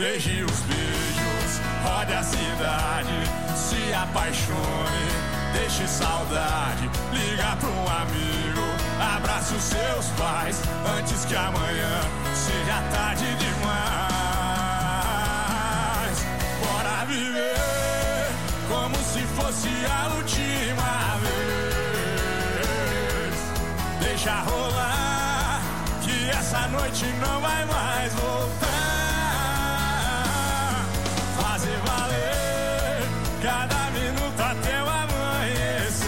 Beije os beijos, rode a cidade, se apaixone, deixe saudade, liga pra um amigo, abrace os seus pais, antes que amanhã seja tarde demais. Bora viver como se fosse a última vez, deixa rolar, que essa noite não vai mais voltar. Fazer valer cada minuto até o amanhecer.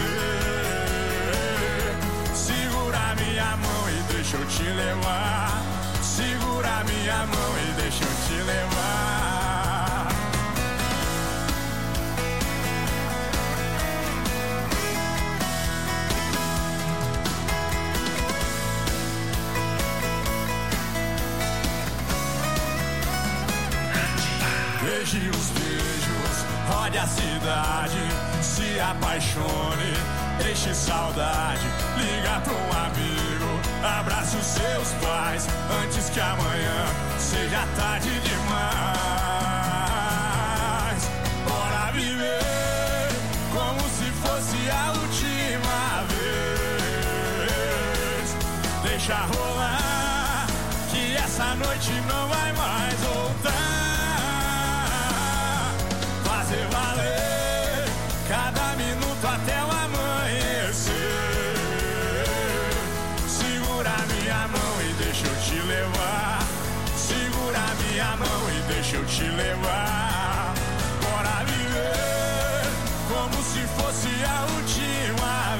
Segura minha mão e deixa eu te levar. Segura minha mão e deixa eu te levar. Beije os beijos, rode a cidade, se apaixone, deixe saudade, liga pra um amigo, abrace os seus pais, antes que amanhã seja tarde demais. Bora viver como se fosse a última vez, deixa rolar, que essa noite não vai mais voltar. Fazer valer cada minuto até o amanhecer. Segura minha mão e deixa eu te levar. Segura minha mão e deixa eu te levar. Bora viver como se fosse a última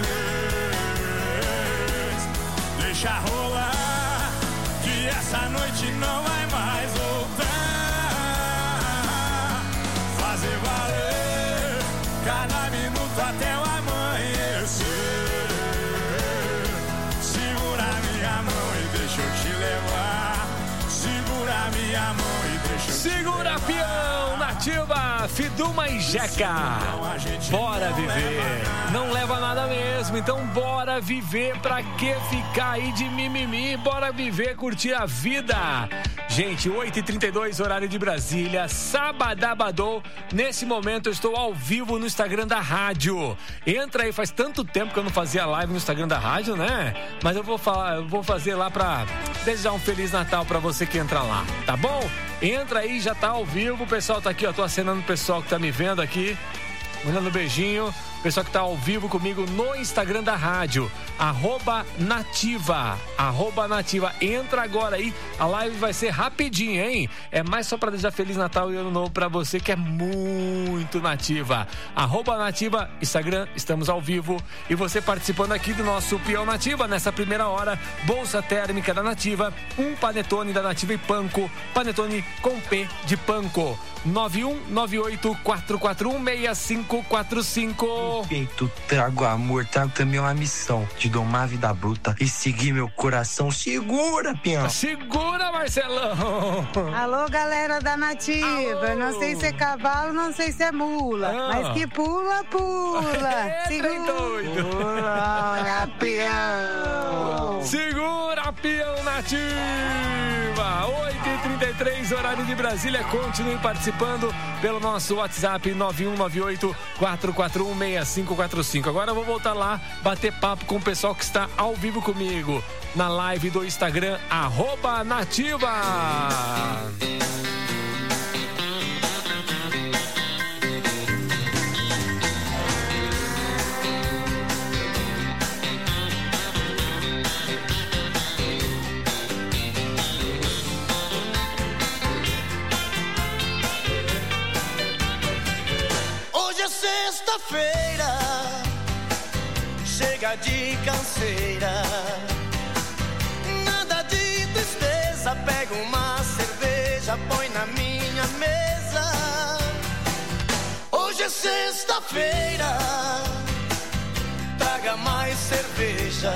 vez. Deixa rolar, que essa noite não vai mais voltar. Fazer valer cada minuto até o amanhecer. Segura minha mão e deixa eu te levar. Segura minha mão e deixa eu te levar. Segura, peão, Nativa, Fiduma e Jeca. Bora viver. Não leva nada mesmo, então bora viver. Pra que ficar aí de mimimi? Bora viver, curtir a vida. Gente, 8h32, horário de Brasília, sabadabadou. Nesse momento eu estou ao vivo no Instagram da rádio. Entra aí, faz tanto tempo que eu não fazia live no Instagram da rádio, né? Mas eu vou fazer lá pra desejar um Feliz Natal pra você que entra lá, tá bom? Entra aí, já tá ao vivo, o pessoal tá aqui, ó, tô acenando o pessoal que tá me vendo aqui, mandando um beijinho. Pessoal que tá ao vivo comigo no Instagram da rádio, @nativa, entra agora aí, a live vai ser rapidinho, hein? É mais só pra desejar Feliz Natal e Ano Novo pra você que é muito nativa. @nativa, Instagram, estamos ao vivo e você participando aqui do nosso Peão Nativa nessa primeira hora, bolsa térmica da Nativa, um panetone da Nativa e Panko, panetone com P de Panko. 9198-441-6545. Peito, trago amor, trago também uma missão de domar a vida bruta e seguir meu coração. Segura, peão. Segura, Marcelão. Alô, galera da Nativa. Alô. Não sei se é cavalo, não sei se é mula, mas que pula, pula. Doido. Segura, peão. Segura, peão, Nativa. 8h33, horário de Brasília. Continue participando pelo nosso WhatsApp 9198-441-6545. Agora eu vou voltar lá, bater papo com o pessoal que está ao vivo comigo na live do Instagram, @nativa. Sexta-feira, chega de canseira, nada de tristeza, pega uma cerveja, põe na minha mesa. Hoje é sexta-feira, traga mais cerveja.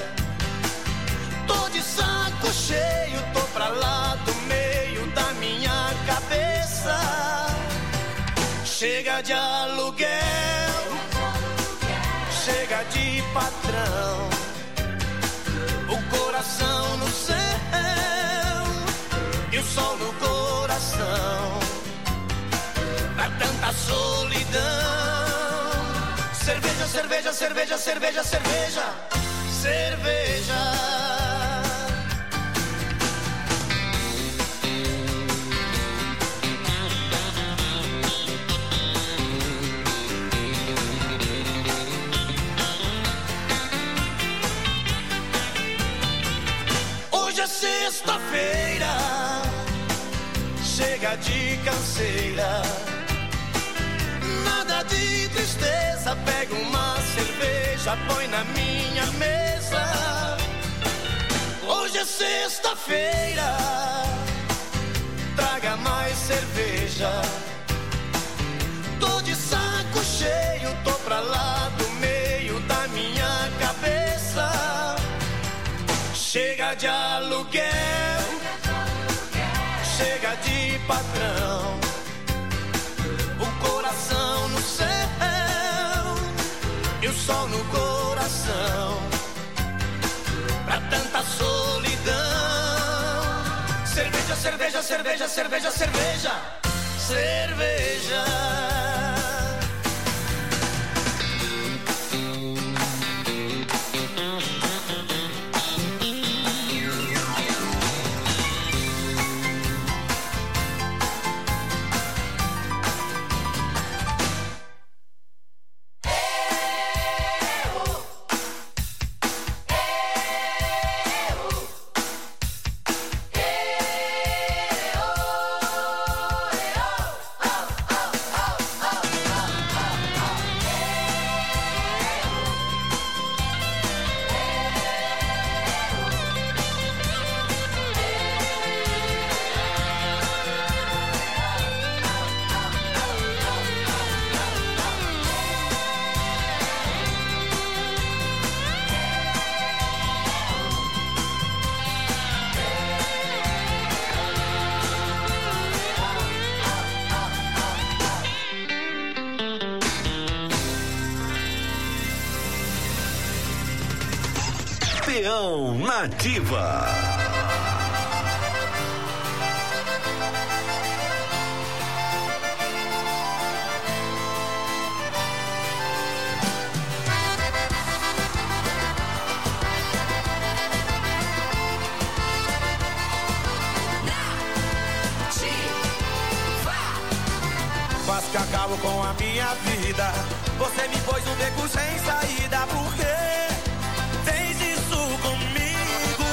Tô de saco cheio, tô pra lá do meio da minha cabeça. Chega de aluguel, chega de patrão, o coração no céu e o sol no coração. cerveja, cerveja, cerveja, cerveja, cerveja. Hoje é sexta-feira, chega de canseira, nada de tristeza, pega uma cerveja, põe na minha mesa. Hoje é sexta-feira, traga mais cerveja. Tô de saco cheio, tô pra lá do meio da minha cabeça. Chega de aluguel, chega de patrão, o coração no céu e o sol no coração, pra tanta solidão. Cerveja, cerveja, cerveja, cerveja, cerveja, cerveja. Peão Nativa. Quase que acabo com a minha vida. Você me pôs um beco sem saída. Por quê? Fez isso comigo.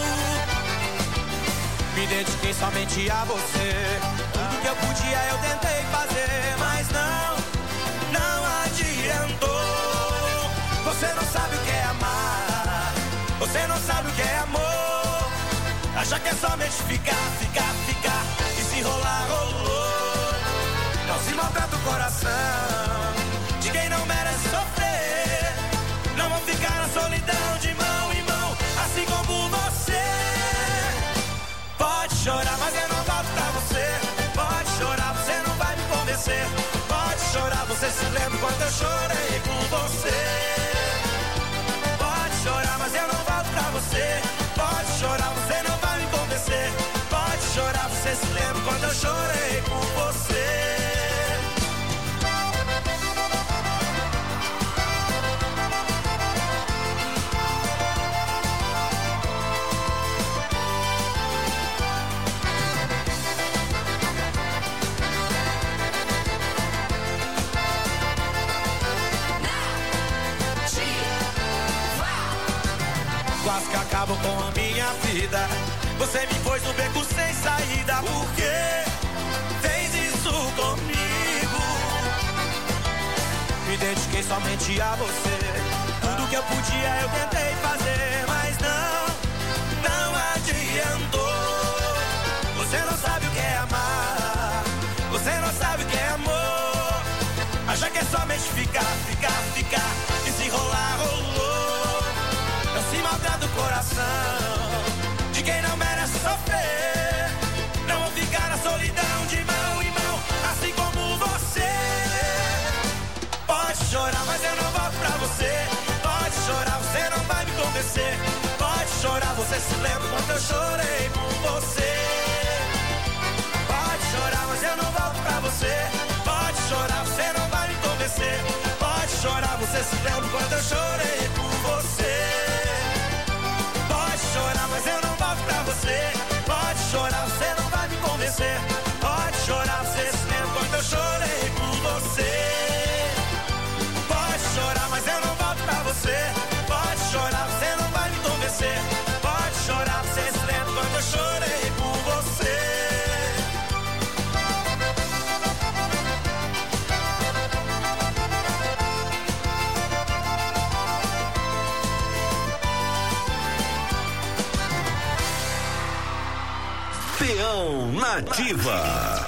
Me dediquei somente a você. Tudo que eu podia eu tentei fazer, mas não adiantou. Você não sabe o que é amar, você não sabe o que é amor. Acha que é somente ficar e se rolar, rolou. Não se maltrata o coração de quem não merece sofrer. Não vou ficar na solidão de mão em mão, assim como você. Pode chorar, mas eu não volto pra você. Pode chorar, você não vai me convencer. Pode chorar, você se lembra quando eu chorei por você. Pode chorar, mas eu não volto pra você. Pode chorar, você não vai me convencer. Pode chorar, você se lembra quando eu chorei por você. Quase que acabo com a minha vida. Você me pôs no beco sem saída. Por quê? Fez isso comigo. Me dediquei somente a você. Tudo que eu podia eu tentei fazer, mas não adiantou. Você não sabe o que é amar, você não sabe o que é amor. Acha que é somente ficar e se rolar, rolou. Não se maltrata o coração de quem não merece sofrer. Não vou ficar na solidão de mão em mão, assim como você. Pode chorar, mas eu não volto pra você. Pode chorar, você não vai me convencer. Pode chorar, você se lembra quando eu chorei por você. Pode chorar, mas eu não volto pra você. Pode chorar, você não vai me convencer. Pode chorar, você se lembra quando eu você. Pode chorar, você se lembra quando eu chorei por você. Pode chorar, mas eu não volto pra você. Pode chorar, você não vai me convencer. Pode chorar, você se lembra quando eu chorei por você. Peão Nativa.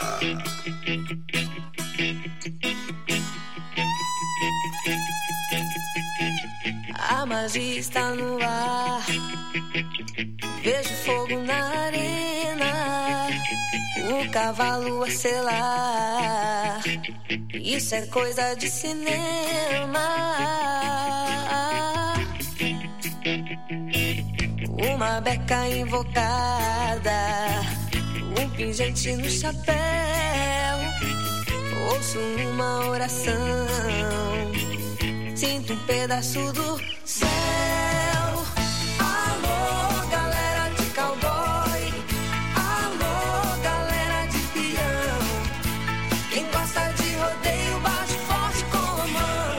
A magia está no ar. Vejo fogo na arena, o cavalo a selar. Isso é coisa de cinema. Uma beca invocada, um pingente no chapéu. Ouço uma oração, sinto um pedaço do céu. Alô, galera de cowboy. Alô, galera de peão. Quem gosta de rodeio, bate forte com a mão.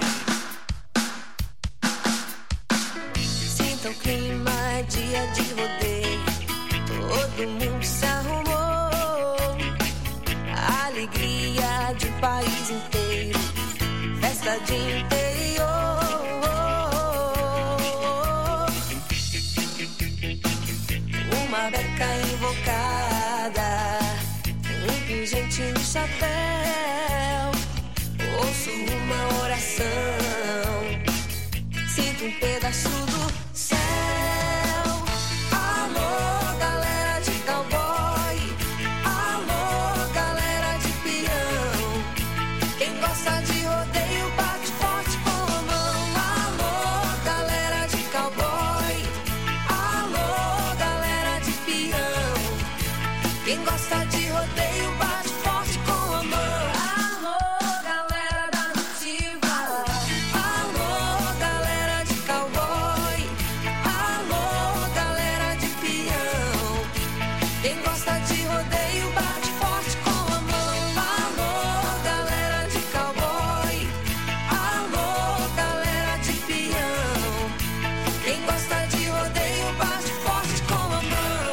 Sinta o clima, dia de rodeio. Todo mundo se arrumou. A alegria de um país inteiro. Festa de interior. Uma beca invocada, um pingente no chapéu. Ouço uma oração, sinto um pedaço do céu. Alô, galera de cowboy. Alô, galera de peão. Quem gosta de rodeio, bate forte com a mão. Alô, galera de cowboy. Alô, galera de peão. Quem gosta de rodeio, bate forte com a mão. Alô, galera da nativa. Alô, galera de cowboy. Alô, galera de peão. Quem gosta de rodeio, bate forte com a mão. Alô, galera de cowboy. Alô, galera de peão. Quem gosta de rodeio, bate forte com a mão.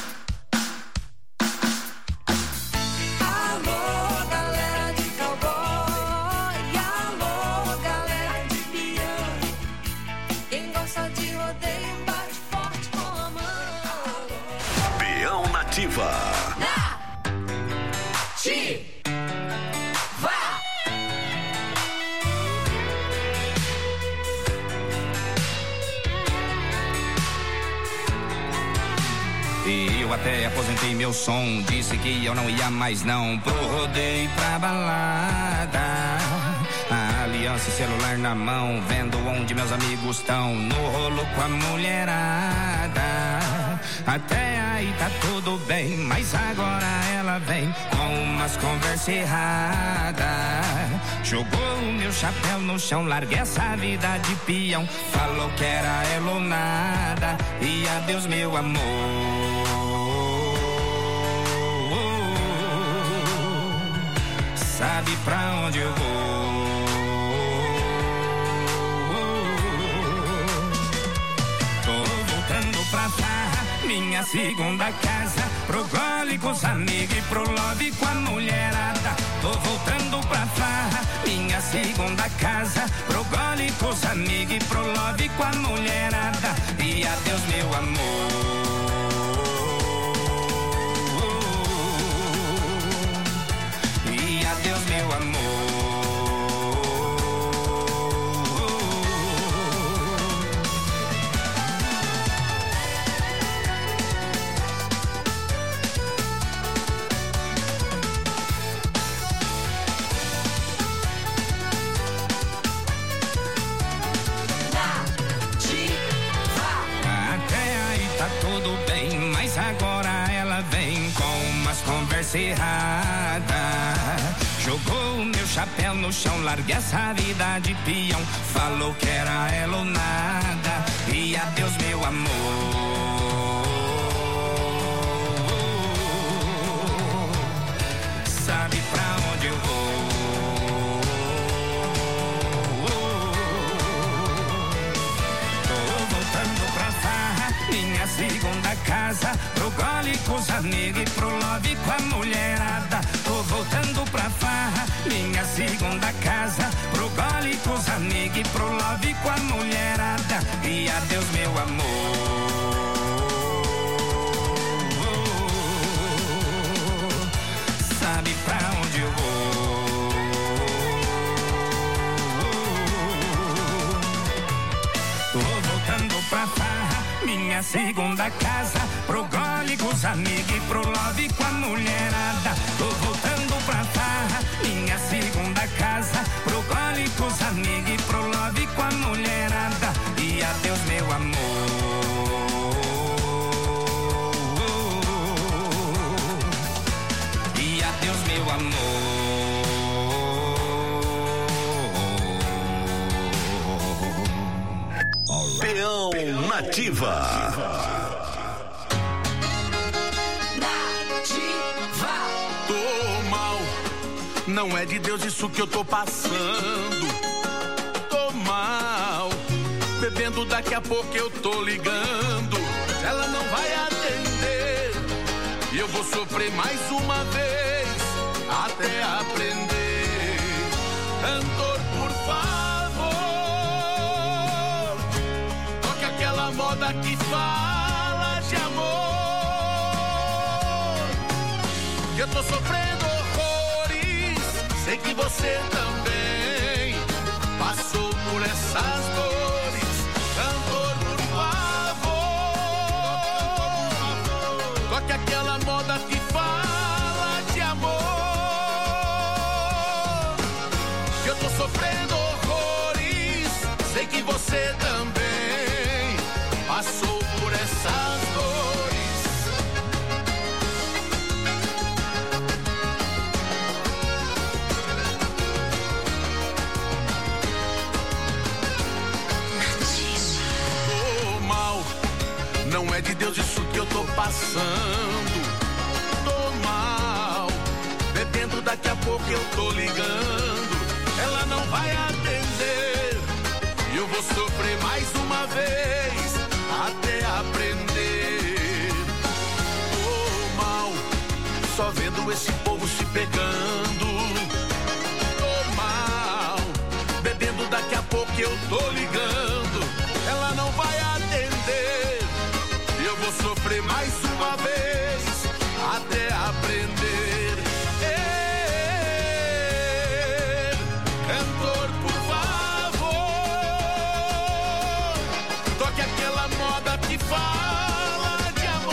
Alô, galera de cowboy. Alô, galera de peão. Quem gosta de rodeio, bate forte com a mão. Peão Nativa. E eu até aposentei meu som. Disse que eu não ia mais não pro rodeio pra balada. A aliança e celular na mão, vendo onde meus amigos estão. No rolo com a mulherada. Até aí tá tudo bem, mas agora ela vem com umas conversas erradas. Jogou o meu chapéu no chão, larguei essa vida de peão. Falou que era ela ou nada, e adeus meu amor. Sabe pra onde eu vou? Tô voltando pra farra, minha segunda casa. Pro gole com os amigos e pro love com a mulherada. Tô voltando pra farra, minha segunda casa. Pro gole com os amigos e pro love com a mulherada. E adeus meu amor. Adeus meu amor. Até aí tá tudo bem, mas agora ela vem com umas conversas erradas. Jogou o meu chapéu no chão, larguei essa vida de peão. Falou que era ela ou nada, e adeus meu amor. gole com os amigos e pro love com a mulherada. Tô voltando pra farra, minha segunda casa. Pro gole com os amigos e pro love com a mulherada. E adeus meu amor. Sabe pra onde eu vou? Tô voltando pra farra, minha segunda casa. Pro gole com os amigos e pro love com a mulherada. Tô voltando pra farra, minha segunda casa. Pro gole com os amigos e pro love com a mulherada. E adeus meu amor. E adeus meu amor. Peão Nativa. Tô mal, não é de Deus isso que eu tô passando. Tô mal, bebendo daqui a pouco eu tô ligando. Ela não vai atender e eu vou sofrer mais uma vez até aprender. Cantor, por favor, toque aquela moda que fala de amor. Eu tô sofrendo horrores, sei que você também passou por essas dores. Cantor, por favor, toque aquela moda que fala de amor. Eu tô sofrendo horrores, sei que você também passou por essas dores. Tô mal, não é de Deus isso que eu tô passando. Tô mal, bebendo daqui a pouco eu tô ligando. Ela não vai atender e eu vou sofrer mais uma vez até aprender. Tô mal, só vendo esse povo se pegando. Tô mal, bebendo daqui a pouco eu tô ligando. Ela não vai atender e eu vou sofrer mais uma vez até aprender. Cantor, por favor, toque aquela moda que fala de amor.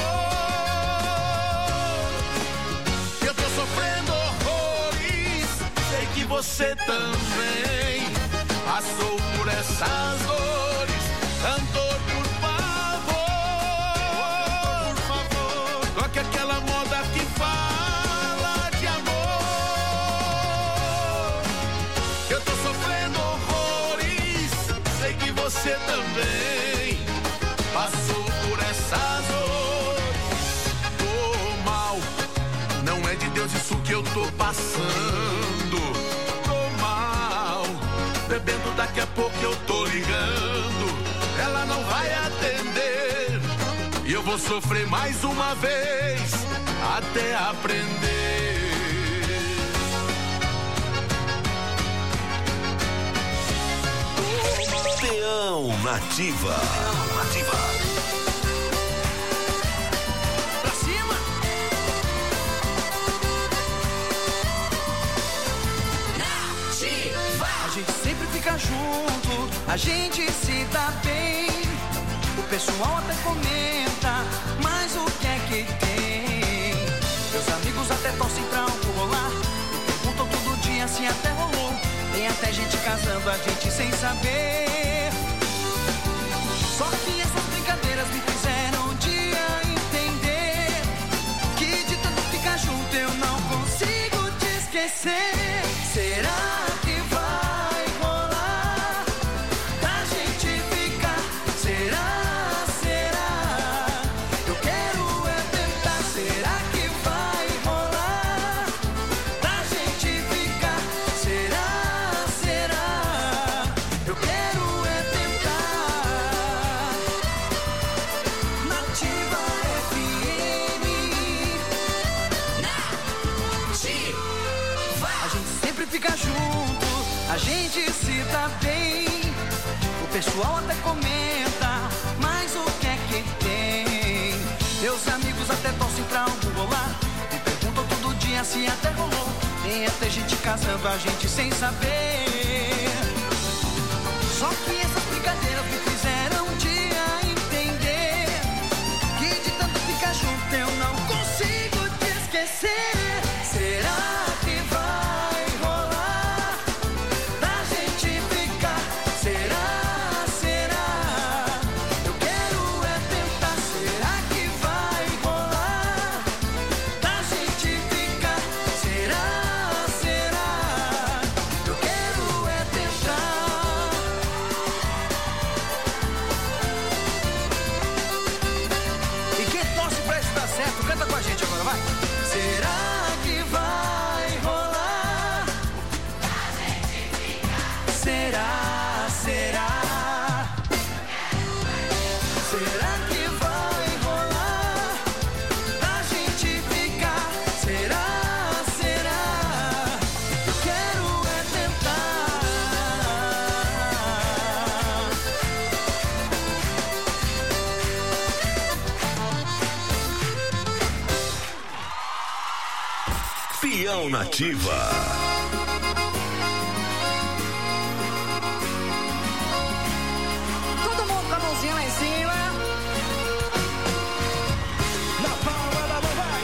Eu tô sofrendo horrores, sei que você também passou por essas dores. Cantor, por favor, toque aquela moda que fala de amor. Eu tô sofrendo horrores, sei que você também passou por essas dores. Tô mal, não é de Deus isso que eu tô passando. Tô mal, bebendo daqui a pouco eu tô ligando. Ela não vai atender e eu vou sofrer mais uma vez até aprender. Peão Nativa. Nativa. Pra cima. Nativa. A gente sempre fica junto, a gente se dá bem. O pessoal até comenta, mas o que é que tem? Meus amigos até torcem pra algo rolar, me perguntam todo dia se até rolou. Tem até gente casando a gente sem saber. Só que essas brincadeiras me fizeram um dia entender que de tanto ficar junto eu não consigo te esquecer. Será que vai rolar pra gente ficar? Será, será? Eu quero é tentar. Será que vai rolar pra gente ficar? Será, será? Eu quero a gente se dá bem. O pessoal até comenta, mas o que é que tem? Meus amigos até torcem pra algo rolar, me perguntam todo dia se até rolou. Tem até gente casando a gente sem saber. Só que essas brincadeiras me fizeram um dia entender que de tanto ficar junto eu não consigo te esquecer. Será que vai rolar da gente ficar? Será? Eu quero é tentar. Será que vai rolar da gente ficar? Será? Eu quero é tentar. E quem torce pra isso dar certo, canta com a gente agora, vai. Será que vai rolar da gente ficar? Será? Será que vai rolar da gente ficar? Será? Eu quero é tentar. Peão Nativa. Todo mundo com a mãozinha lá em cima. Na palma da mão, vai!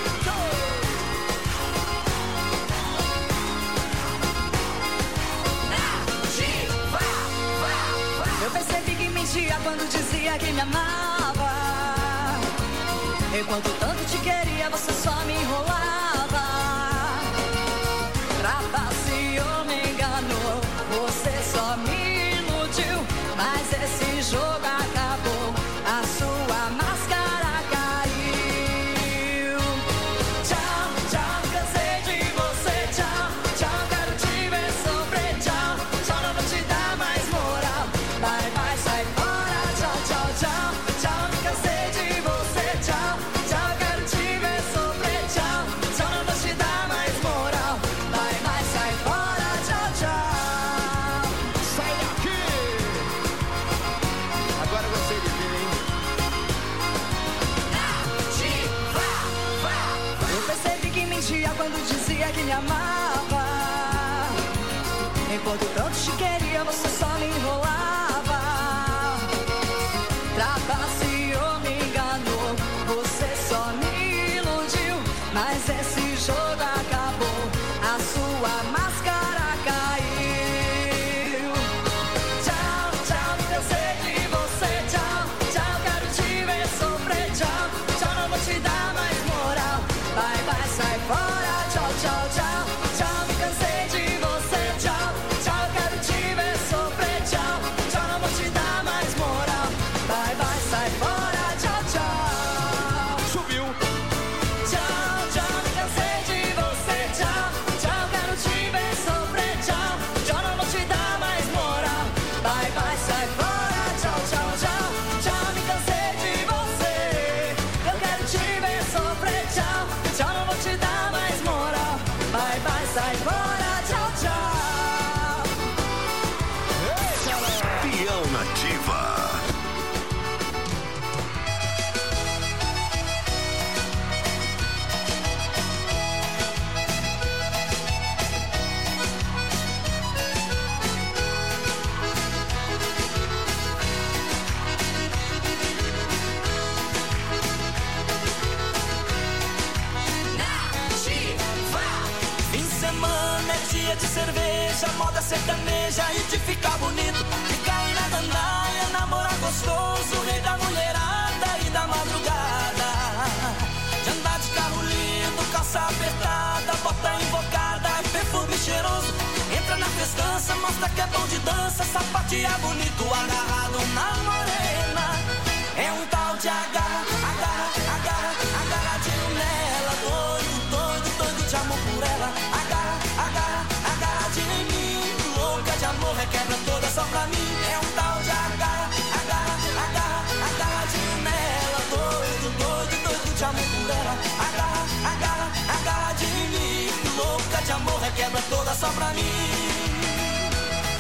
Eu percebi que mentia quando dizia que me amava. Enquanto tanto te queria, você só me enrolava. Trapaceou, me enganou, você só me iludiu. Mas esse jogo acabou, a sua máscara caiu. Tchau, tchau, cansei de você. Tchau, tchau, quero te ver sofrer. Tchau, tchau, não vou te dar mais moral. Vai, vai, sai fora. Tchau, tchau, tchau, tchau, me cansei de você. Tchau, tchau, quero te ver sofrer. Tchau, tchau, não vou te dar mais moral. Vai, vai, sai fora. Tchau, tchau. Sai daqui! Agora eu gostei de ver, hein? Eu percebi que mentia quando dizia que me amava. Enquanto tanto te queria, você só me enrolava. Trapaceou, me enganou, você só me iludiu. Mas esse jogo acabou, a sua máscara caiu. Tchau, tchau, eu sei de você. Tchau, tchau, quero te ver sofrer. Tchau, tchau, não vou te dar mais moral. Vai, vai, sai fora. Tchau, tchau, tchau, tchau, me cansei de você. Tchau, tchau, quero te ver sofrer. Tchau, tchau, não vou te dar mais moral. Vai, vai, sai fora. Tchau, tchau. Subiu! Tchau, tchau, me cansei de você. Tchau, tchau, quero te ver sofrer. Tchau, tchau, não vou te dar mais moral. Vai, vai, sai fora. Tchau, tchau, tchau, tchau, me cansei de você. Eu quero te ver sofrer. Tchau, tchau, não vou te dar mais moral. Vai, vai, sai fora. Tchau, tchau. Peão Nativa. Fim de semana é dia de cerveja, moda sertaneja e de ficar bonito. De cair na gandaia, namorar gostoso, rei da mulherada e da madrugada. De andar de carro lindo, calça apertada, bota invocada e perfume cheiroso. Entra na festança, mostra que é bom de dança, sapateia bonito, agarrado na morena. É um tal de agarra, agarra, agarra, agarradinho nela. Doido, doido, doido de amor por ela. Agarra, agarra, agarradinho em mim. Louca de amor, requebra toda só pra mim. É um tal de agarra, agarra, agarra, agarradinho nela. Doido, doido, doido de amor por ela. Agarra, agarra, agarradinho em mim. Louca de amor, requebra toda só pra mim.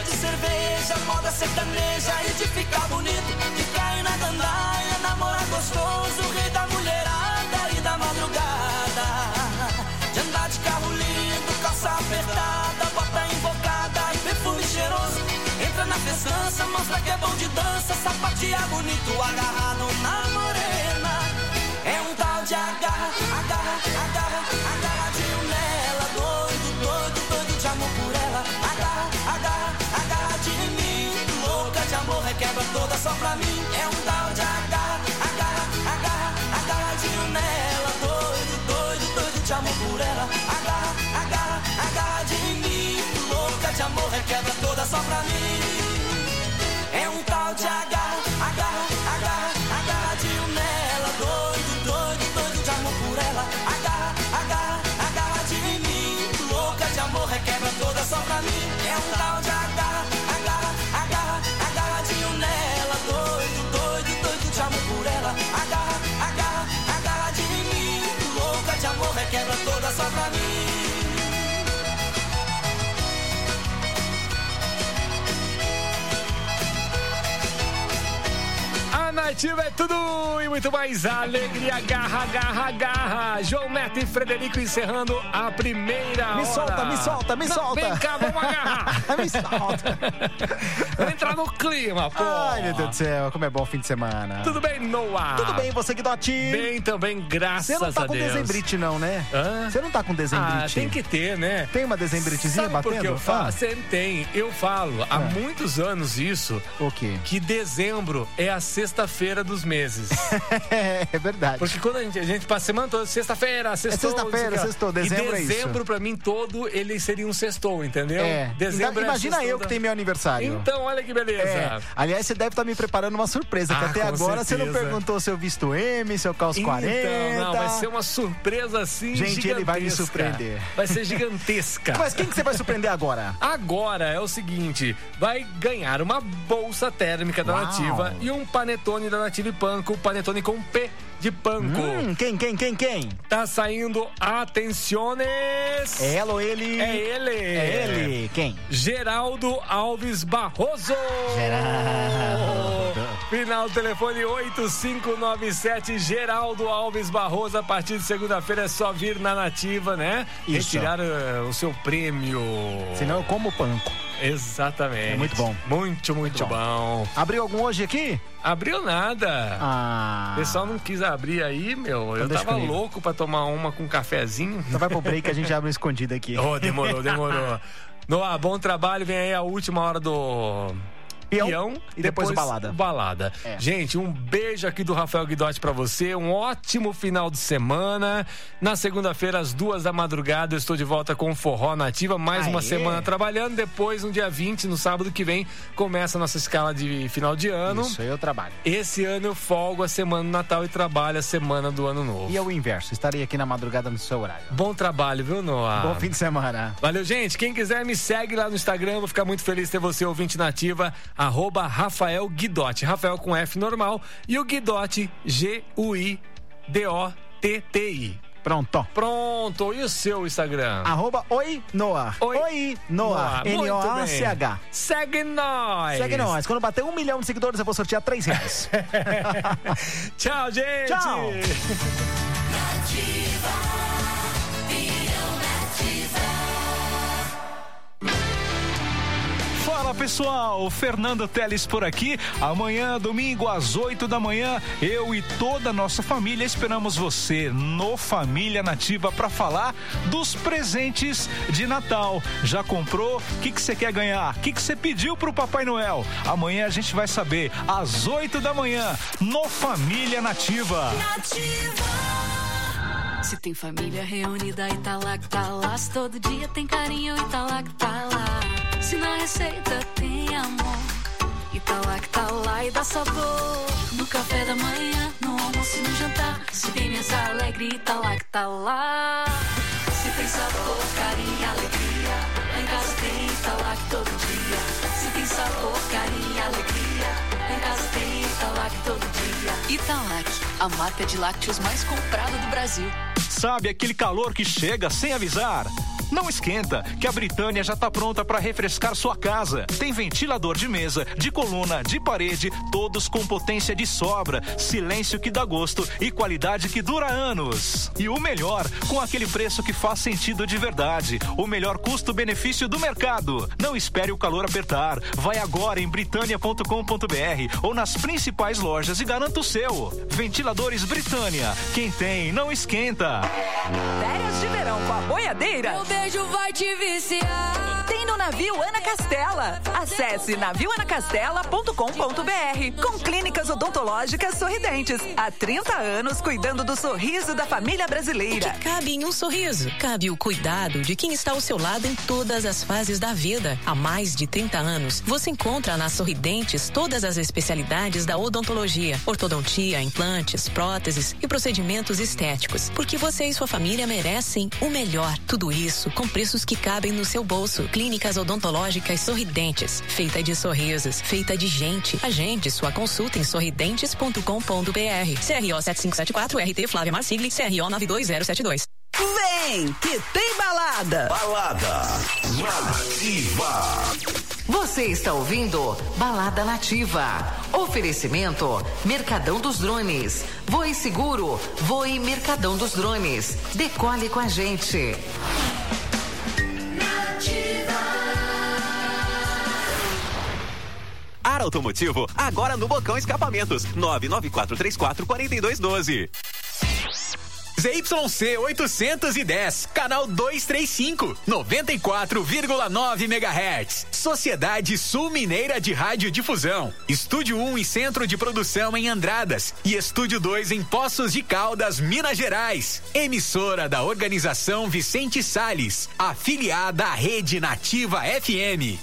de cerveja, moda sertaneja e de ficar bonito, de cair na gandaia, namorar gostoso, rei da mulherada e da madrugada, de andar de carro lindo, calça apertada, bota invocada e perfume cheiroso. Entra na festança, mostra que é bom de dança, sapateia bonito, agarrado na morena. É um tal de agarra, agarra, agarra, agarradinho nela, doido, doido, doido de amor por ela. Agarra, agarra, agarra de mim, louca de amor, requebra toda só pra mim. É um tal de agarra, agarra, agarra, agarradinho nela, doido, doido, doido de amor por ela. Agarra, agarra, agarra de mim, louca de amor, requebra toda só pra mim. É um tal de agarra, agarra, agarra, agarradinho nela, doido, doido, doido de amor por ela. Agarra, agarra, agarra de mim, louca de amor, requebra toda só pra mim. É um tal de agarra, agarra, agarra, agarradinho nela, doido, doido, doido de amor por ela. Agarra, agarra, agarra de mim, louca de amor, requebra toda só pra mim. Nativa é tudo e muito mais alegria, garra, garra, garra. João Neto e Frederico encerrando a primeira Me solta, me solta, me solta. Vem cá, vamos agarrar. Me solta. Vamos entrar no clima, pô. Ai, meu Deus do céu, como é bom o fim de semana. Tudo bem, Noah? Tudo bem, você, Guidotti? Bem também, graças a Deus. Você não tá com dezembrite não, né? Hã? Você não tá com dezembrite? Ah, tem que ter, né? Tem uma dezembritezinha batendo? Sabe por que eu falo? Tem. Eu falo há muitos anos isso. O quê? Que dezembro é a sexta-feira dos meses. É verdade. Porque quando a gente passa a semana toda, sexta-feira, sextou. Sexta-feira, sextou, dezembro é isso. E dezembro, pra mim, todo, ele seria um sextou, entendeu? Dezembro imagina eu que tenho meu aniversário. Então, olha que beleza. Aliás, você deve estar me preparando uma surpresa, que até agora você não perguntou se eu visto M, se eu calço 40. Então, não, vai ser uma surpresa assim, gente, gigantesca. ele vai me surpreender. Vai ser gigantesca. Mas quem que você vai surpreender agora? Agora é o seguinte, vai ganhar uma bolsa térmica da Nativa e um panetone da Nativa e Panko, panetone com P de Panko. Quem? Tá saindo, atenciones. É ela ou ele? É ele. É ele. Quem? Geraldo Alves Barroso. Geraldo. Final do telefone 8597, Geraldo Alves Barroso. A partir de segunda-feira é só vir na Nativa, né? Isso. Retirar o seu prêmio. Senão eu como Panko. Exatamente. É muito bom. Muito bom. Abriu algum hoje aqui? Abriu nada. O pessoal não quis abrir aí, meu. Então eu tava louco pra tomar uma com um cafezinho. Então vai pro break que a gente abre um escondido aqui. Oh, demorou. Noah, bom trabalho. Vem aí a última hora do... Peão e depois o Balada. Gente, um beijo aqui do Rafael Guidotti pra você. Um ótimo final de semana. Na segunda-feira, às 2 da madrugada, eu estou de volta com o Forró Nativa. Mais uma semana trabalhando. Depois, no dia 20, no sábado que vem, começa a nossa escala de final de ano. Isso, eu trabalho. Esse ano eu folgo a semana do Natal e trabalho a semana do Ano Novo. E é o inverso. Estarei aqui na madrugada no seu horário. Bom trabalho, viu, Noah? Bom fim de semana. Valeu, gente. Quem quiser, me segue lá no Instagram. Vou ficar muito feliz de ter você, ouvinte Nativa. @Rafael Guidotti, Rafael com F normal e o Guidotti Guidotti. Pronto, e o seu Instagram? @Oi Noah. Oi Noah. N-O-A-C-H. Segue nós. Quando bater 1 milhão de seguidores eu vou sortear R$3. Tchau, gente. Tchau. Fala pessoal, Fernando Teles por aqui. Amanhã, domingo, às 8 da manhã, eu e toda a nossa família esperamos você no Família Nativa para falar dos presentes de Natal. Já comprou? O que você quer ganhar? O que você pediu pro Papai Noel? Amanhã a gente vai saber, às 8 da manhã, no Família Nativa. Se tem família reunida e tá lá que tá lá, se todo dia tem carinho e tá lá que tá lá. Se na receita tem amor e tá lá que tá lá e dá sabor. No café da manhã, no almoço e no jantar, se tem mesa alegre e tá lá que tá lá. Se tem sabor, carinho e alegria, lá em casa tem e tá lá que todo dia. Se tem sabor, carinho e alegria, lá em casa tem e tá lá que todo dia. Italac, a marca de lácteos mais comprada do Brasil. Sabe aquele calor que chega sem avisar? Não esquenta, que a Britânia já tá pronta para refrescar sua casa. Tem ventilador de mesa, de coluna, de parede, todos com potência de sobra, silêncio que dá gosto e qualidade que dura anos. E o melhor, com aquele preço que faz sentido de verdade. O melhor custo-benefício do mercado. Não espere o calor apertar. Vai agora em britânia.com.br ou nas principais lojas e garanta o seu. Ventiladores Britânia. Quem tem, não esquenta. Férias de verão com a boiadeira. Meu beijo vai te viciar. Tem no navio Ana Castela. Acesse navioanacastela.com.br. Com clínicas odontológicas sorridentes. Há 30 anos cuidando do sorriso da família brasileira. O que cabe em um sorriso? Cabe o cuidado de quem está ao seu lado em todas as fases da vida. Há mais de 30 anos, você encontra nas Sorridentes todas as especialidades da odontologia, ortodontia, implantes, próteses e procedimentos estéticos. Porque você e sua família merecem o melhor. Tudo isso com preços que cabem no seu bolso. Clínicas odontológicas Sorridentes. Feita de sorrisos, feita de gente. Agende sua consulta em sorridentes.com.br. CRO 7574, RT Flávia Marsigli, CRO 92072. Vem, que tem balada! Balada Nativa. Você está ouvindo Balada Nativa. Oferecimento Mercadão dos Drones. Voe seguro, voe Mercadão dos Drones. Decole com a gente. Ar Automotivo, agora no Bocão Escapamentos, 99434-4212. ZYC 810, canal 235, 94,9 MHz. Sociedade Sul Mineira de Radiodifusão. Estúdio 1 e Centro de Produção em Andradas. E Estúdio 2 em Poços de Caldas, Minas Gerais. Emissora da Organização Vicente Salles, afiliada à Rede Nativa FM.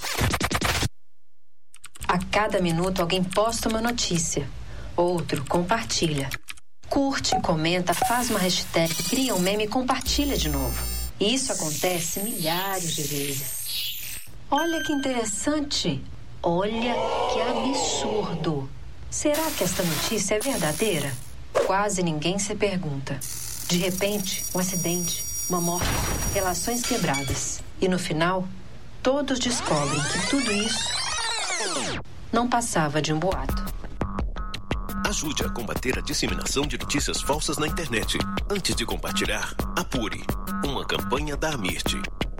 A cada minuto alguém posta uma notícia, outro compartilha. Curte, comenta, faz uma hashtag, cria um meme e compartilha de novo. E isso acontece milhares de vezes. Olha que interessante. Olha que absurdo. Será que esta notícia é verdadeira? Quase ninguém se pergunta. De repente, um acidente, uma morte, relações quebradas. E no final, todos descobrem que tudo isso não passava de um boato. Ajude a combater a disseminação de notícias falsas na internet. Antes de compartilhar, apure. Uma campanha da Amirte.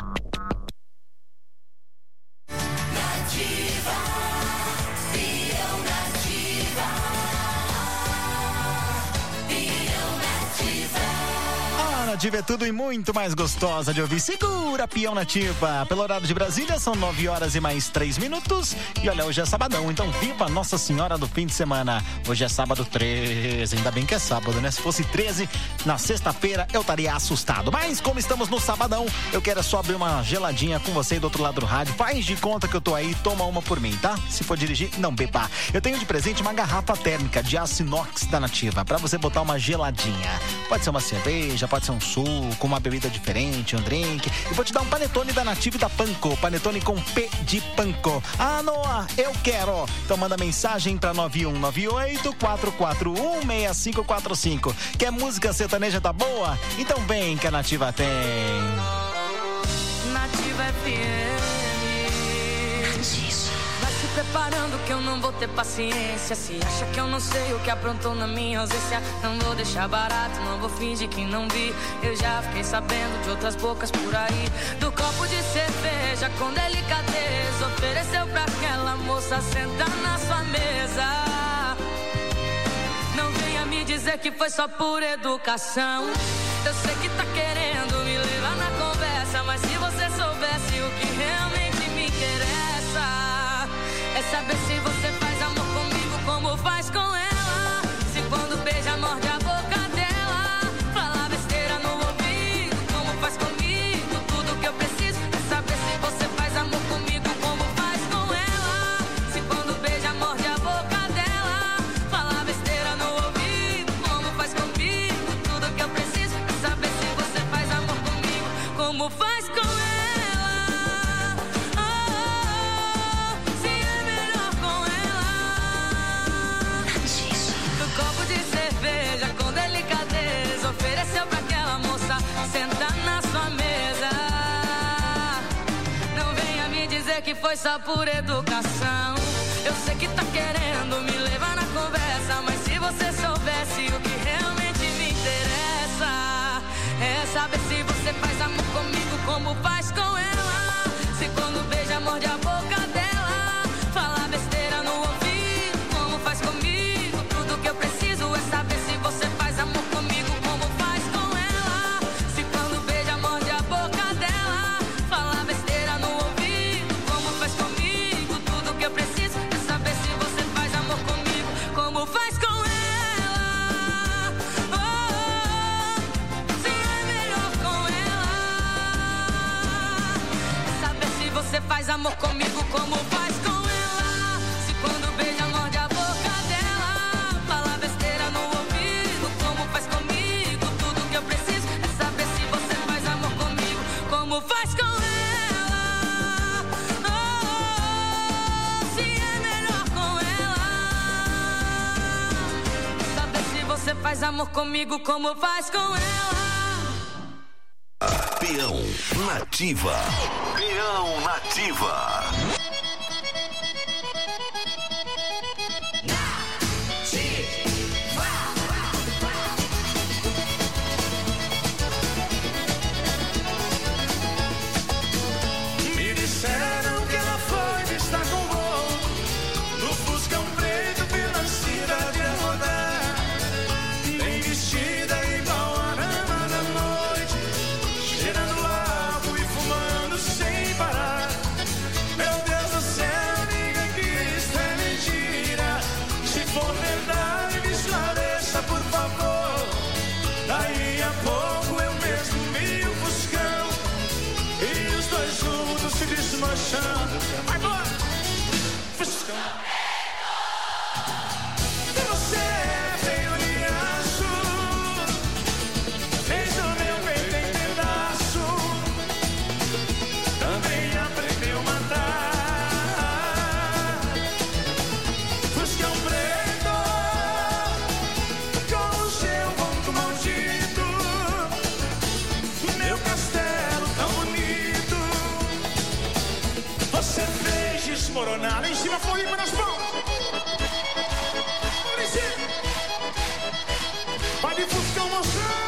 Nativa é tudo e muito mais gostosa de ouvir. Segura, Pião Nativa. Pelo horário de Brasília, são 9 horas e mais 3 minutos. E olha, hoje é sabadão, então viva Nossa Senhora do fim de semana. Hoje é sábado 13, ainda bem que é sábado, né? Se fosse 13, na sexta-feira eu estaria assustado. Mas como estamos no sabadão, eu quero só abrir uma geladinha com você do outro lado do rádio. Faz de conta que eu tô aí, toma uma por mim, tá? Se for dirigir, não beba. Eu tenho de presente uma garrafa térmica de aço inox da Nativa, pra você botar uma geladinha. Pode ser uma cerveja, pode ser um suco, uma bebida diferente, um drink. E vou te dar um panetone da Nativa e da Panko. Panetone com P de Panko. Ah, Noah, eu quero. Então manda mensagem pra 9198-441-6545. Quer música sertaneja tá boa? Então vem que a Nativa tem. Nativa FM. Vai se preparando que eu não vou ter paciência. Se acha que eu não sei o que aprontou na minha ausência, não vou deixar barato, não vou fingir que não vi. Eu já fiquei sabendo de outras bocas por aí, do copo de cerveja com delicadeza ofereceu pra aquela moça sentar na sua mesa. Não venha me dizer que foi só por educação. Eu sei que tá querendo me levar na conversa, mas se você soubesse o que realmente me interessa, é saber se você faz amor comigo como faz com ela. Se quando beija, morde a boca dela, fala besteira no ouvido como faz comigo. Tudo que eu preciso é saber se você faz amor comigo como faz com ela. Se quando beija, morde a boca dela, fala besteira no ouvido como faz comigo. Tudo que eu preciso é saber se você faz amor comigo como faz com ela. Se é melhor com foi só por educação. Eu sei que tá querendo me levar na conversa, mas se você soubesse o que realmente me interessa, é saber se você faz amor comigo como faz com ela. Se quando beija, morde a boca dela, fala besteira no ouvido como faz comigo. Tudo que eu preciso é saber se você faz amor comigo como faz com ela. Se quando beija, morde a boca dela, fala besteira no ouvido como faz comigo. Tudo que eu preciso é saber se você faz amor comigo como faz com ela. Se é melhor com ela, é saber se você faz amor comigo como faz com ela. Se quando beija, morde a boca dela, fala besteira no ouvido como faz comigo. Tudo que eu preciso é saber se você faz amor comigo como faz com ela. Se é melhor com ela, saber se você faz amor comigo como faz com ela. Peão Nativa. Peão Nativa. Me disseram que ela foi vista com voo no Fuscão preto pela cidade a rodar, bem vestida igual a dama da noite, cheirando álcool e fumando sem parar. Meu Deus do céu, diga que isso é mentira. Se for verdade, me esclareça, por favor. Daí a pouco eu mesmo vi o Fuscão e os dois juntos se desmanchando. Vai embora! Fuscão. E você veio de aço, fez o meu peito em pedaço, também aprendeu a matar. Fuscão preto, com o seu ponto maldito, meu castelo tão bonito, você fez desmoronar. Lá em cima, Floripa nas mãos. Lá em cima. Vai de Fuscão, moção.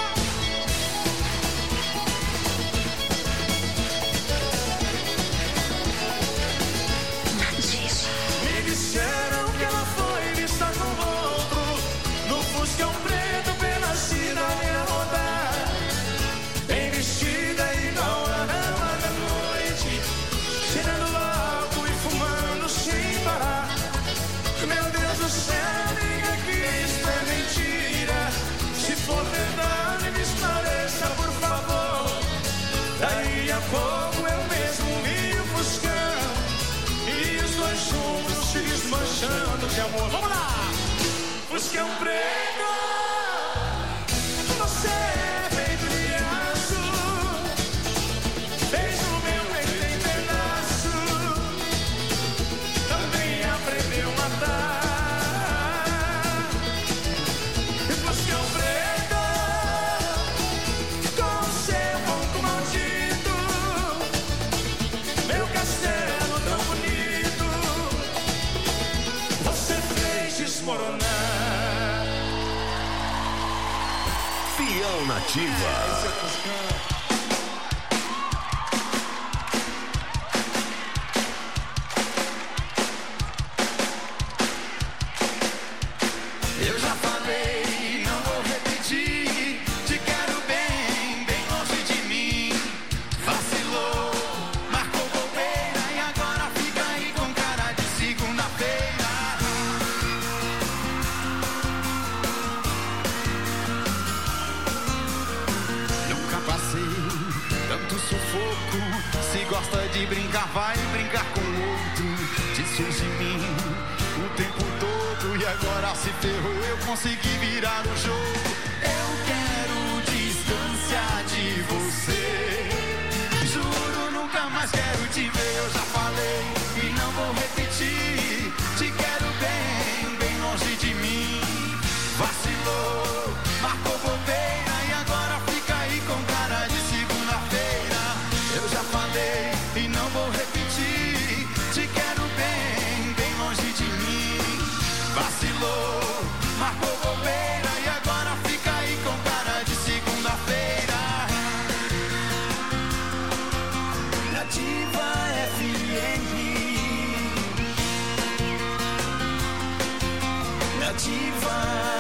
Me disseram que ela foi vista com outro no Fuscão preto pela cidade a rodar, bem vestida igual a dama da noite, cheirando álcool e fumando sem parar. Meu Deus do céu, diga que isso é mentira. Se for verdade, me esclareça, por favor. Daí a pouco eu mesmo vi o Fuscão e os dois juntos se desmanchando de amor. Vamos lá! Fuscão preto, você é feito de aço, fez o meu peito em pedaço, também aprendeu a matar. Fuscão preto, com seu ponto maldito, meu castelo tão bonito, você fez desmoronar. Peão Nativa. Eu já falei, não vou repetir. Te quero bem, bem longe de mim. Vacilou, marcou bobeira e agora fica aí com cara de segunda-feira. Nunca passei tanto sufoco. Se gosta de brincar, vai brincar com outro. Disse de mim o tempo todo e agora se ferrou. Eu consegui virar o jogo. Eu quero distância de você. Juro, nunca mais quero te ver. Eu já falei e não vou repetir. Te quero bem, bem longe de mim. Vacilou, marcou bobeira e agora fica aí com cara de segunda-feira. Eu já falei e não vou repetir. Vacilou, marcou bobeira e agora fica aí com cara de segunda-feira. Nativa FM. Nativa.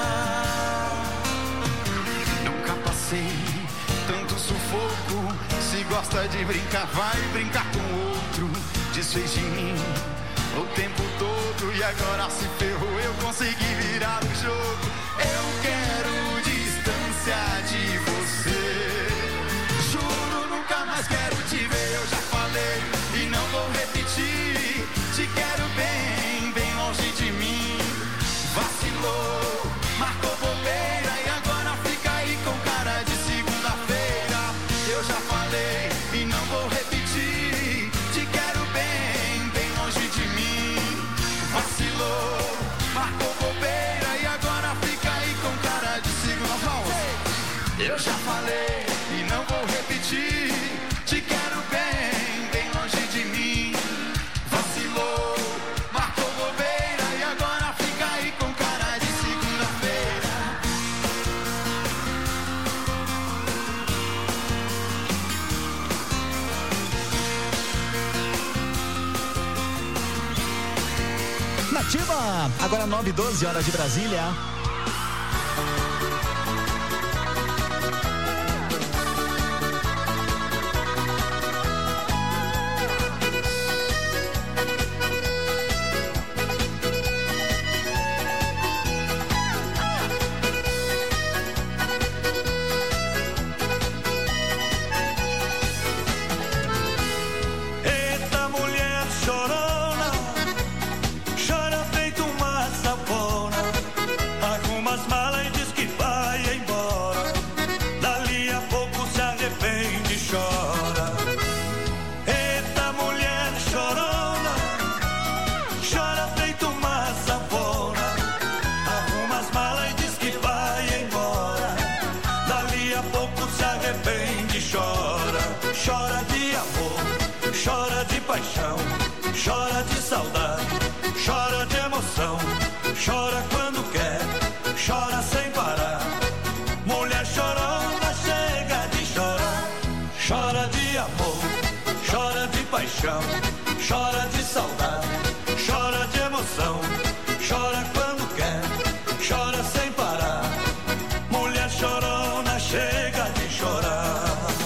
Nunca passei tanto sufoco. Se gosta de brincar, vai brincar com outro. Desfez de mim o tempo todo e agora se ferrou. Eu consegui virar o jogo. Eu quero distância de você. Juro, nunca mais quero te ver. Eu já falei e não vou repetir. Te quero bem, bem longe de mim. Vacilou, marcou bobeira e agora fica aí com cara de segunda-feira. Eu já falei e não vou repetir. Te quero bem, bem longe de mim. Vacilou, marcou bobeira e agora fica aí com cara de segunda-feira. Eu já falei e não vou repetir. Te quero bem, bem longe de mim. Vacilou, marcou bobeira e agora fica aí com cara de segunda-feira. Nativa, agora 9h12, hora de Brasília. Eita mulher chorona, chora feito uma safona. Arruma as malas e diz que vai embora. Dali a pouco se arrepende e chora. Eita mulher chorona, chora feito uma safona. Arruma as malas e diz que vai embora. Dali a pouco se arrepende e chora. Chora de amor, chora de paixão, chora de saudade, chora de emoção, chora quando quer, chora sem parar. Mulher chorona chega de chorar. Chora de amor, chora de paixão, chora de saudade, chora de emoção, chora quando quer, chora sem parar. Mulher chorona chega de chorar.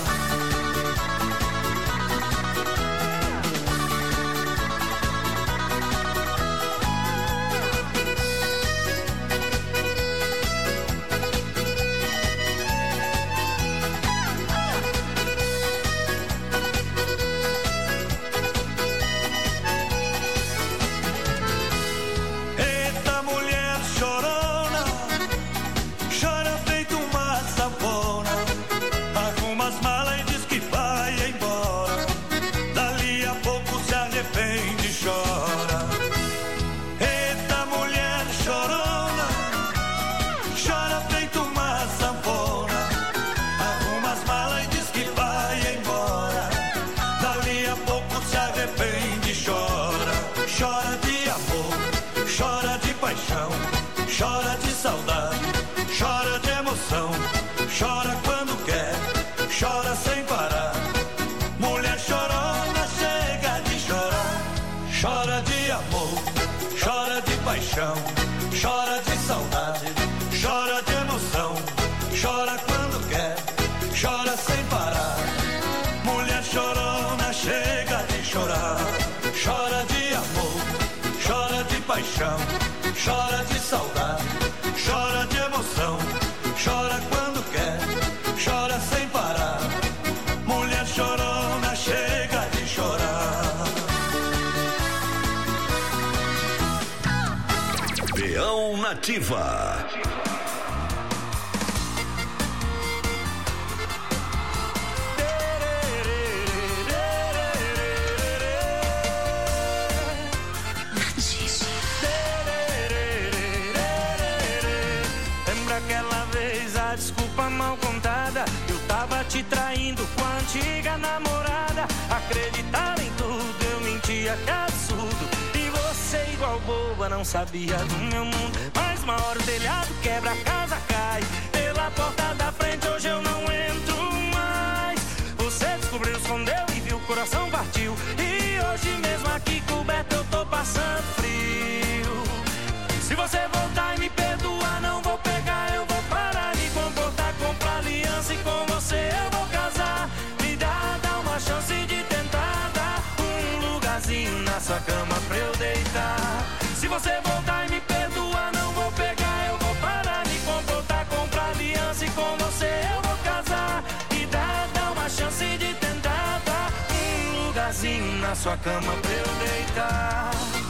Eita mulher chorona, chora feito uma safona. Arruma as malas e diz que vai embora. Dali a pouco se arrepende e chora. Eita mulher chorona, chora feito uma sanfona. Arruma as malas e diz que vai embora. Dali a pouco se arrepende e chora. Chora de amor, chora de paixão, chora de saudade, chora de emoção, chora quando quer, chora sem parar. Mulher chorona chega de chorar. Chora de amor, chora de paixão, chora de saudade, chora de emoção, chora quando quer, chora sem parar. Mulher chorona chega de chorar. Chora de amor, chora de paixão, chora de saudade, chora de emoção, chora quando quer, chora sem parar. Mulher chorona chega de chorar. Peão Nativa. Lembra aquela vez a desculpa mal contada? Eu tava te traindo com a antiga namorada. Acreditava em tudo, eu mentia, que absurdo. E você você igual boba não sabia do meu mundo. Mas uma hora o telhado quebra, a casa cai. Pela porta da frente hoje eu não entro mais. Você descobriu, escondeu e viu, o coração partiu. E hoje mesmo aqui coberto eu tô passando frio. Se você voltar e me perdoar, não vou pegar, eu vou parar de comportar, comprar aliança e com você eu vou casar. Me dá uma chance de tentar dar um lugarzinho na sua cama pra eu deitar. Se você voltar e me perdoar, não vou pegar, eu vou parar de comportar, comprar aliança e com você eu vou casar. Me dá uma chance de tentar dar um lugarzinho na sua cama pra eu deitar.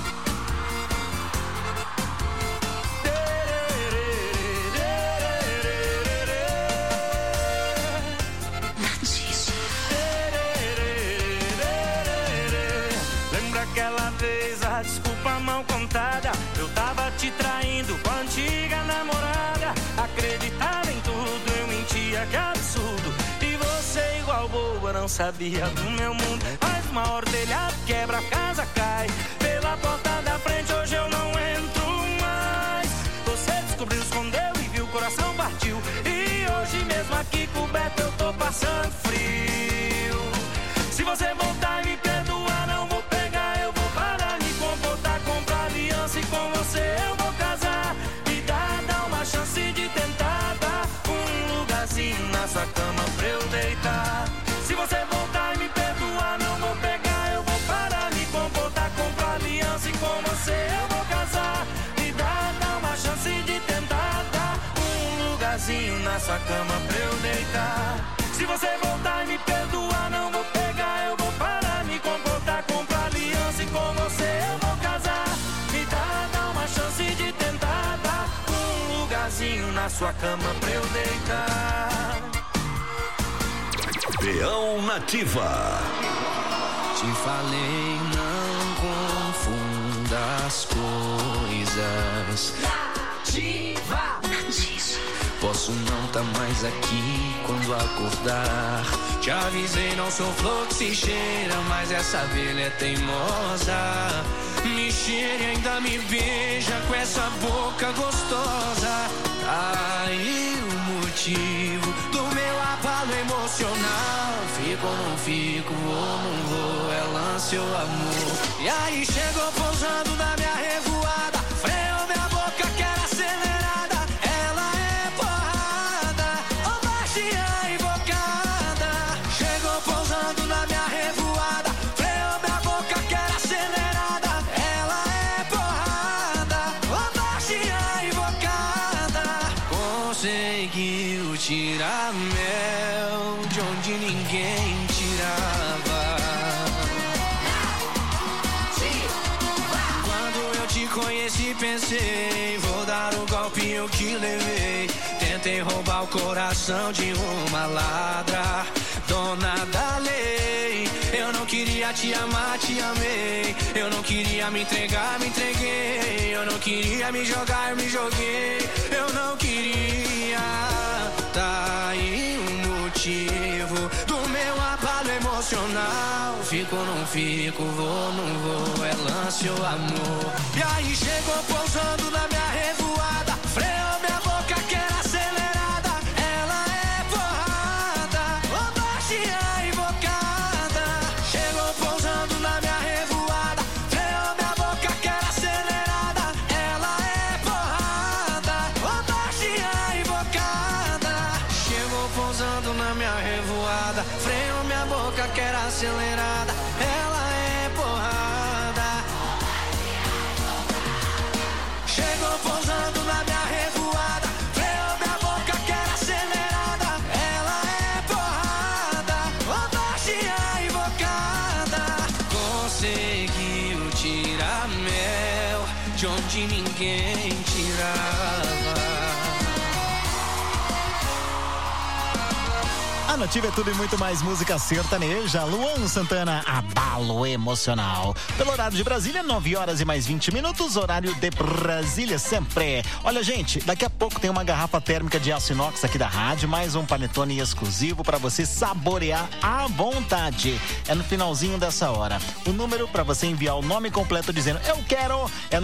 Aquela vez a desculpa mal contada, eu tava te traindo com a antiga namorada. Acreditava em tudo, eu mentia, que absurdo. E você igual boba não sabia do meu mundo. Mas uma hora o telhado quebra, a casa cai. Pela porta da frente hoje eu não entro mais. Você descobriu, escondeu e viu, o coração partiu. E hoje mesmo aqui coberto eu tô passando frio. Se você voltar e me perdoar, não vou pegar, eu vou parar de comportar, comprar aliança e com você eu vou casar. Me dá uma chance de tentar dar um lugarzinho na sua cama pra eu deitar. Se você voltar e me perdoar, não vou pegar, eu vou parar de comportar, comprar aliança e com você eu vou casar. Me dá uma chance de tentar dar um lugarzinho na sua cama pra eu deitar. Se você voltar e me perdoar, não vou pegar, eu vou parar de comportar, comprar aliança e com você eu vou casar. Me dá uma chance de tentar dar um lugarzinho na sua cama pra eu deitar. Peão Nativa. Te falei, não confunda as coisas. Nativa. Posso não tá mais aqui quando acordar. Te avisei, não sou flor que se cheira, mas essa abelha é teimosa. Me cheira e ainda me beija com essa boca gostosa. Aí o motivo do meu abalo emocional. Fico ou não fico, vou ou não vou, é lance ou amor. E aí chegou pousando na minha revoada, freou minha boca que era acelerada. Ela é porrada, ô baixinha invocada. Chegou pousando na minha revoada, freou minha boca que era acelerada. Ela é porrada, ô baixinha invocada. Conseguiu tirar mel de onde ninguém tirava. Quando eu te conheci pensei, vou dar o golpe eu que levei. Tentei roubar o coração de uma ladra, dona da lei. Eu não queria te amar, te amei. Eu não queria me entregar, me entreguei. Eu não queria me jogar, me joguei. Eu não queria. Tá aí o motivo do meu abalo emocional. Fico ou não fico, vou ou não vou, é lance ou amor. E aí chegou pousando na minha revoada, freou minha boca que era acelerada. Ela é porrada, ô baixinha invocada. Chegou pousando na minha revoada, freou minha boca que era acelerada. Ela é porrada, ô baixinha invocada. Chegou pousando na minha revoada, freou minha boca que era acelerada. Ela é porrada. Chegou pousando na minha revoada, freou minha boca que era acelerada. Ela é porrada, ô baixinha invocada. Conseguiu tirar mel de onde ninguém tirava. A Nativa é tudo e muito mais música sertaneja. Luan Santana, abalo emocional. Pelo horário de Brasília, 9 horas e mais 20 minutos, horário de Brasília sempre. Olha, gente, daqui a pouco tem uma garrafa térmica de aço inox aqui da rádio, mais um panetone exclusivo para você saborear à vontade. É no finalzinho dessa hora. O número para você enviar o nome completo dizendo eu quero é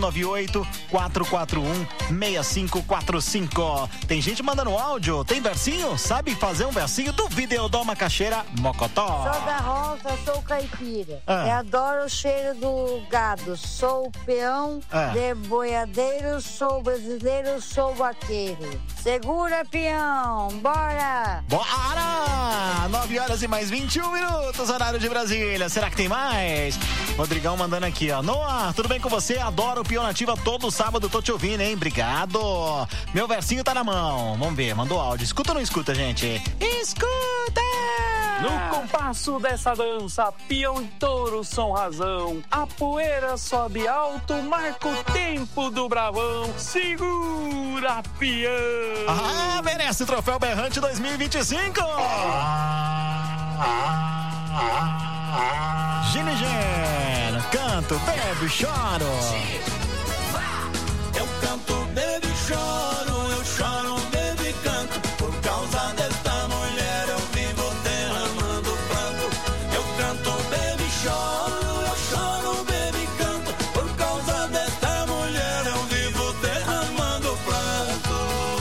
9198-441-6545. Tem gente mandando áudio, tem versinho? Sabe fazer um versinho? Duvida, eu dou uma caixeira mocotó. Sou da roça, sou caipira. Eu adoro o cheiro do gado. Sou peão de boiadeiro, sou brasileiro, sou vaqueiro. Segura, peão, bora! Bora! 9 horas e mais 21 minutos, horário de Brasília. Será que tem mais? Rodrigão mandando aqui, ó. Noah, tudo bem com você? Adoro o Peão Nativa todo sábado, tô te ouvindo, hein? Obrigado. Meu versinho tá na mão. Vamos ver, mandou áudio. Escuta ou não escuta, gente? Escuta! No compasso dessa dança, peão e touro são razão. A poeira sobe alto, marca o tempo do bravão. Segura, peão! Ah, merece o troféu Berrante 2025! Gine, canto, bebo e choro. Eu canto, bebo e choro, eu choro, bebo e canto. Por causa desta mulher eu vivo derramando pranto. Eu canto, bebo e choro, eu choro, bebo e canto. Por causa desta mulher eu vivo derramando pranto.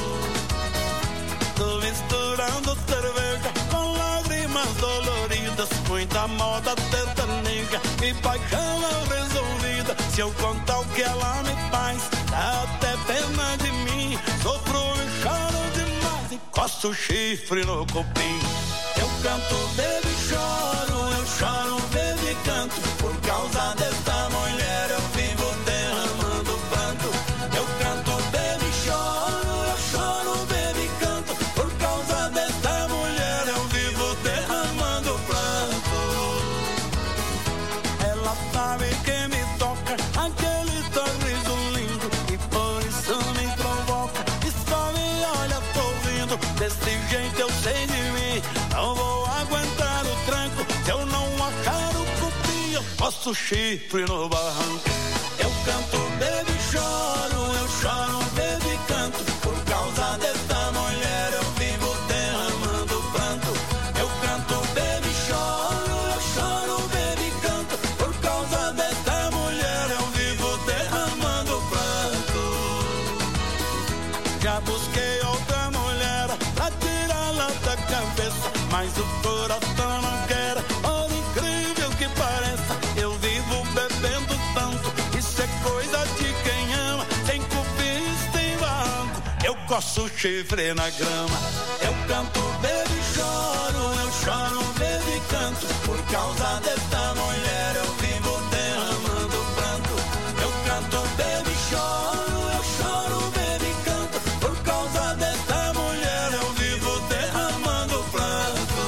Tô misturando cerveja com lágrimas doloridas. Muita moda sertaneja e paixão resolvida. Se eu contar o que ela me faz, dá até pena de mim. Sofro e choro demais e coço o chifre no copim. Eu canto, bebo e choro, eu choro, bebo e canto. Por causa desta mulher eu vivo derramando pranto. Eu canto, bebo e choro, eu choro, bebo e canto. Por causa desta mulher eu vivo derramando pranto. Ela sabe que me toca aquele sorriso lindo e por isso me provoca e só me olha sorrindo. Desse jeito eu sei de mim, não vou aguentar o tranco. Se eu não achar o cupim, eu posso chifre no barranco. Eu canto, bebo e choro, eu choro, bebo e canto. Por causa desta mulher eu vivo derramando pranto. Eu canto, bebo e choro, eu choro, bebo e canto. Por causa desta mulher eu vivo derramando pranto. Já busquei outra mulher pra tirá-la da cabeça, mas o coração não quer, por incrível que pareça. Eu vivo bebendo tanto, isso é coisa de quem ama. Sem cupista em barranco, eu coço o chifre na grama. Eu canto, bebo e choro, eu choro, bebo e canto. Por causa desta mulher eu vivo derramando pranto. Eu canto, bebo e choro, eu choro, bebo e canto. Por causa desta mulher eu vivo derramando pranto.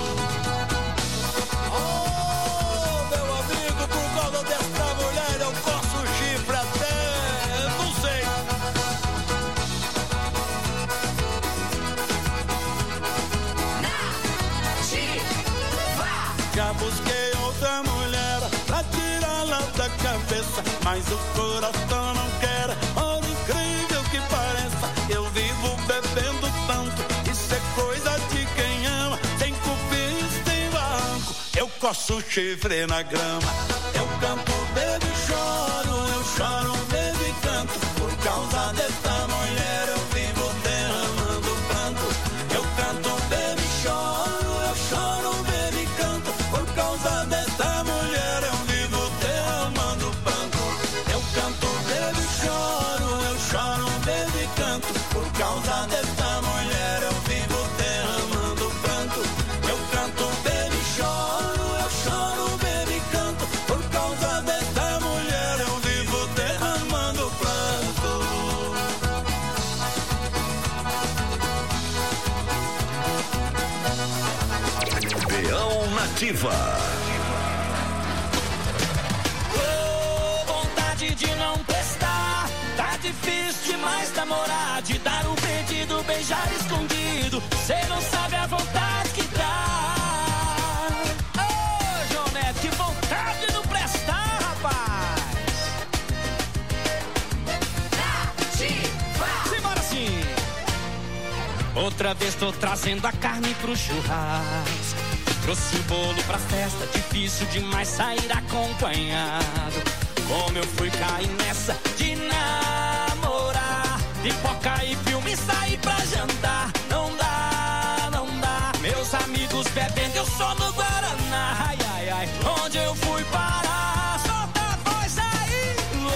Oh, meu amigo, por causa desta mulher eu coço o chifre até, não sei. Já busquei outra mulher pra tirá-la da cabeça, mas o coração não quer, por incrível que pareça. Eu vivo bebendo tanto, isso é coisa de quem ama. Sem cupista em barranco, eu coço o chifre na grama. Eu canto, bebo e choro, eu choro, bebo e canto. Por causa desta mulher eu vivo derramando pranto. Eu canto, bebo e choro, eu choro, bebo e canto. Por causa desta mulher eu vivo derramando pranto. Eu canto, bebo e choro, eu choro, bebo e canto. Por causa desta mulher eu vivo derramando pranto. Eu canto, bebo e choro, eu choro, bebo e canto. Por causa desta mulher eu vivo derramando pranto. Peão Nativa. Oh, vontade de não prestar, tá de difícil demais namorar, de dar um perdido, beijar escondido. Cê não sabe a vontade que dá. Ô, João Neto, que vontade de não prestar, rapaz. Simbora sim. Outra vez tô trazendo a carne pro churrasco. Trouxe o bolo pra festa, difícil demais sair acompanhado. Como eu fui cair nessa de namorar, pipoca e filme, sair pra jantar. Não dá, não dá. Meus amigos bebendo, eu só no Guaraná. Ai, ai, ai, onde eu fui parar? Solta a voz aí.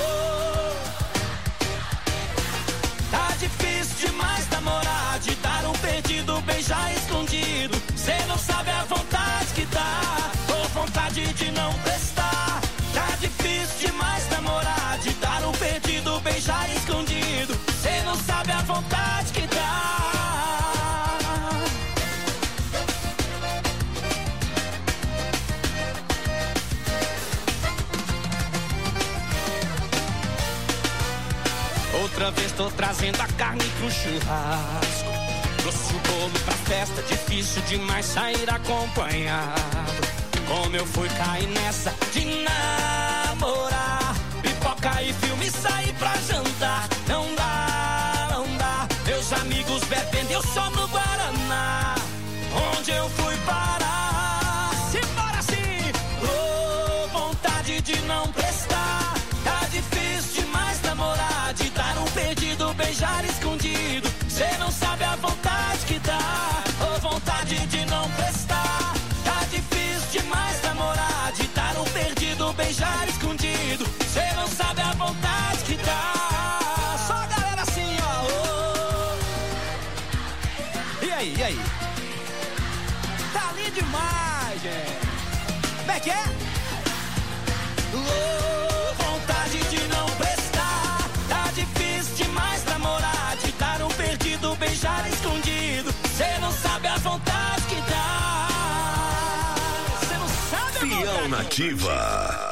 Tá difícil demais namorar, de dar um perdido, beijar escondido. Cê não sabe a vontade que dá, ou vontade de não prestar. Tá difícil demais namorar, de dar um perdido, beijar escondido. Cê não sabe a vontade que dá. Outra vez tô trazendo a carne pro churrasco. Trouxe o bolo pra festa, difícil demais sair acompanhado. Como eu fui cair nessa de namorar, pipoca e filme, sair pra jantar. Não dá, não dá. Meus amigos bebendo, eu só no Guaraná. Onde eu fui parar? Simbora sim. Oh, vontade de não prestar. Tá difícil demais namorar, de dar um perdido, beijar escondido. Cê não sabe a vontade que dá, ou vontade de não prestar. Tá difícil demais namorar, de dar um perdido, beijar escondido. Cê não sabe a vontade que dá. Só a galera assim, ó. Oh. E aí, e aí? Tá lindo demais, gente. Como é que é? Oh, vontade de não prestar. Tá difícil demais namorar, de dar um perdido, beijar escondido. Cê não sabe a vontade que dá. Cê não sabe a Peão vontade. Nativa.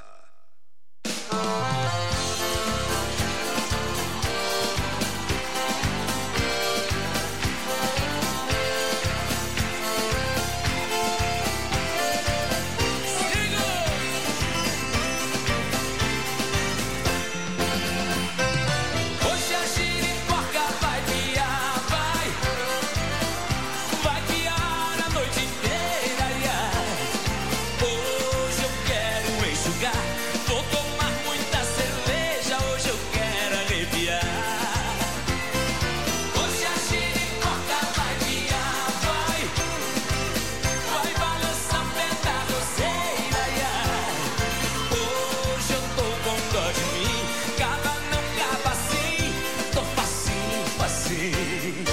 Hoje a giripoca vai piar, vai. Vai piar a noite inteira, ai. Hoje eu quero enxugar, vou tomar muita cerveja, hoje eu quero arrepiar. Hoje a giripoca vai piar, vai. Vai balançar pé da roceira, ai. Hoje eu tô com dó de mim, cava não cava assim, tô facinho, facinho.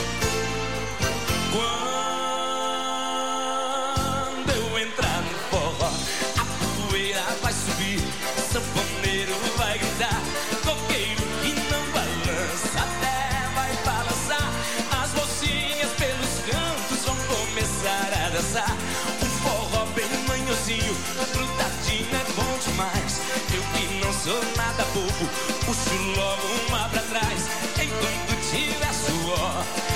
Quando eu entrar no forró, a poeira vai subir, sanfoneiro vai gritar, coqueiro que não balança, até vai balançar. As mocinhas pelos cantos vão começar a dançar. Um forró bem manhosinho, grudadinho é bom demais. Eu que não sou nada bobo, puxo logo uma pra trás, enquanto tiver suor.